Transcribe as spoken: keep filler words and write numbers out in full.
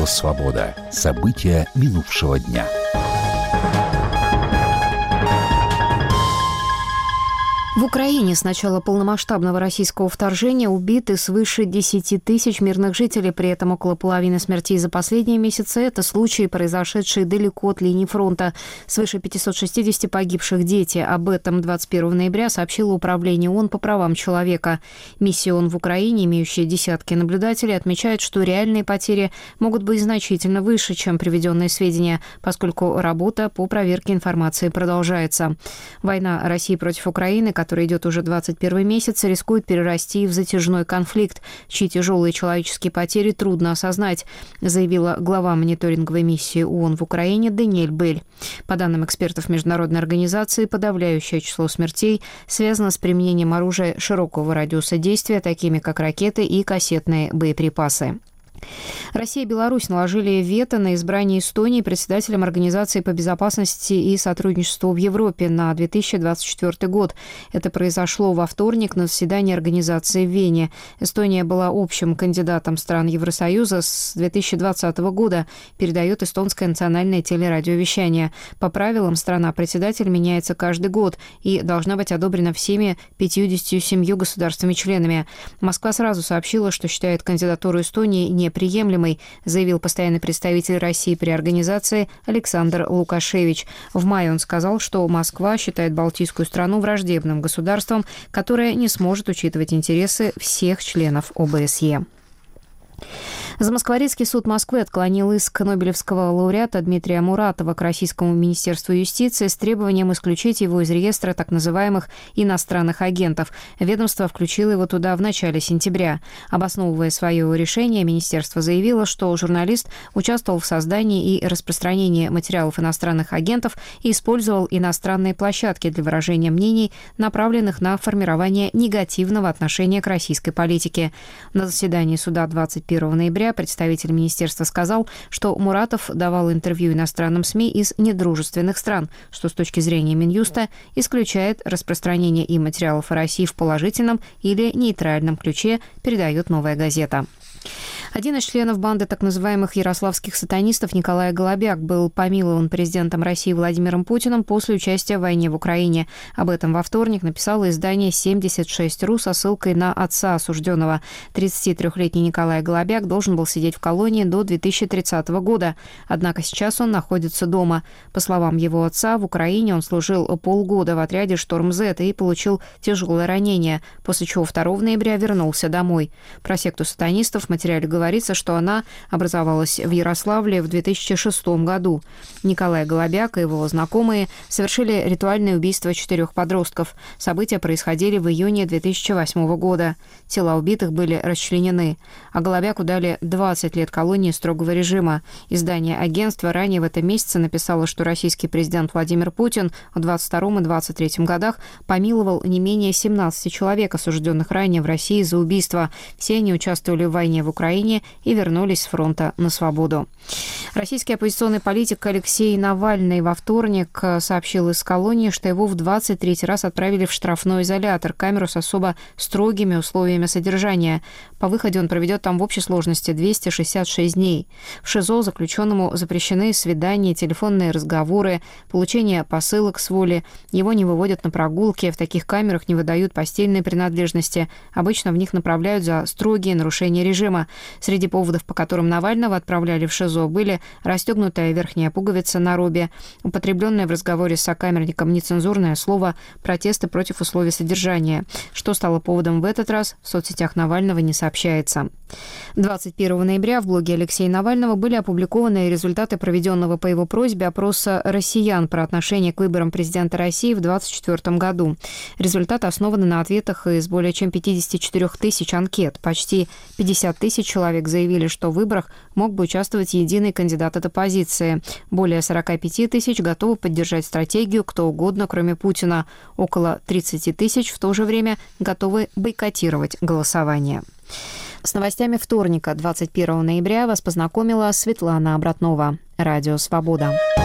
Радио «Свобода». События минувшего дня. В Украине с начала полномасштабного российского вторжения убиты свыше десяти тысяч мирных жителей. При этом около половины смертей за последние месяцы – это случаи, произошедшие далеко от линии фронта. Свыше пятисот шестидесяти погибших дети. Об этом двадцать первого ноября сообщило Управление ООН по правам человека. Миссия ООН в Украине, имеющая десятки наблюдателей, отмечает, что реальные потери могут быть значительно выше, чем приведенные сведения, поскольку работа по проверке информации продолжается. Война России против Украины, который идет уже двадцать первый месяц, рискует перерасти в затяжной конфликт, чьи тяжелые человеческие потери трудно осознать, заявила глава мониторинговой миссии ООН в Украине Даниэль Бель. По данным экспертов международной организации, подавляющее число смертей связано с применением оружия широкого радиуса действия, такими как ракеты и кассетные боеприпасы. Россия и Беларусь наложили вето на избрание Эстонии председателем Организации по безопасности и сотрудничеству в Европе на две тысячи двадцать четвёртый год. Это произошло во вторник на заседании организации в Вене. Эстония была общим кандидатом стран Евросоюза с две тысячи двадцатого года, передает эстонское национальное телерадиовещание. По правилам, страна-председатель меняется каждый год и должна быть одобрена всеми пятьюдесятью семью государствами-членами. Москва сразу сообщила, что считает кандидатуру Эстонии не приемлемой, заявил постоянный представитель России при организации Александр Лукашевич. В мае он сказал, что Москва считает Балтийскую страну враждебным государством, которое не сможет учитывать интересы всех членов О Бэ Эс Е. Замоскворецкий суд Москвы отклонил иск нобелевского лауреата Дмитрия Муратова к Российскому министерству юстиции с требованием исключить его из реестра так называемых иностранных агентов. Ведомство включило его туда в начале сентября. Обосновывая свое решение, министерство заявило, что журналист участвовал в создании и распространении материалов иностранных агентов и использовал иностранные площадки для выражения мнений, направленных на формирование негативного отношения к российской политике. На заседании суда двадцать первого ноября представитель министерства сказал, что Муратов давал интервью иностранным СМИ из недружественных стран, что с точки зрения Минюста исключает распространение и материалов о России в положительном или нейтральном ключе, передает «Новая газета». Один из членов банды так называемых ярославских сатанистов Николай Голобяк был помилован президентом России Владимиром Путиным после участия в войне в Украине. Об этом во вторник написало издание семьдесят шесть точка ру со ссылкой на отца осужденного. тридцатитрёхлетний Николай Голобяк должен был сидеть в колонии до две тысячи тридцатого года. Однако сейчас он находится дома. По словам его отца, в Украине он служил полгода в отряде «Шторм-Зет» и получил тяжелое ранение, после чего второго ноября вернулся домой. Про секту сатанистов в материале говорится, что она образовалась в Ярославле в две тысячи шестом году. Николай Голобяк и его знакомые совершили ритуальное убийство четырех подростков. События происходили в июне две тысячи восьмого года. Тела убитых были расчленены. А Голобяку дали двадцать лет колонии строгого режима. Издание агентства ранее в этом месяце написало, что российский президент Владимир Путин в двадцать втором и двадцать третьем годах помиловал не менее семнадцати человек, осужденных ранее в России за убийство. Все они участвовали в войне в Украине и вернулись с фронта на свободу. Российский оппозиционный политик Алексей Навальный во вторник сообщил из колонии, что его в двадцать третий раз отправили в штрафной изолятор, камеру с особо строгими условиями содержания. По выходе он проведет там в общей сложности двести шестьдесят шесть дней. В ШИЗО заключенному запрещены свидания, телефонные разговоры, получение посылок с воли. Его не выводят на прогулки, в таких камерах не выдают постельные принадлежности. Обычно в них направляют за строгие нарушения режима. Среди поводов, по которым Навального отправляли в ШИЗО, были расстегнутая верхняя пуговица на робе, употребленное в разговоре с сокамерником нецензурное слово, протесты против условий содержания. Что стало поводом в этот раз, в соцсетях Навального не сообщается. двадцать первого ноября в блоге Алексея Навального были опубликованы результаты проведенного по его просьбе опроса россиян про отношение к выборам президента России в две тысячи двадцать четвёртом году. Результаты основаны на ответах из более чем пятидесяти четырёх тысяч анкет. Почти пятьдесят тысяч человек заявили, что в выборах мог бы участвовать единый кандидат от оппозиции. Более сорок пять тысяч готовы поддержать стратегию кто угодно, кроме Путина. Около тридцать тысяч в то же время готовы бойкотировать голосование. С новостями вторника, двадцать первого ноября, вас познакомила Светлана Обратнова. Радио «Свобода».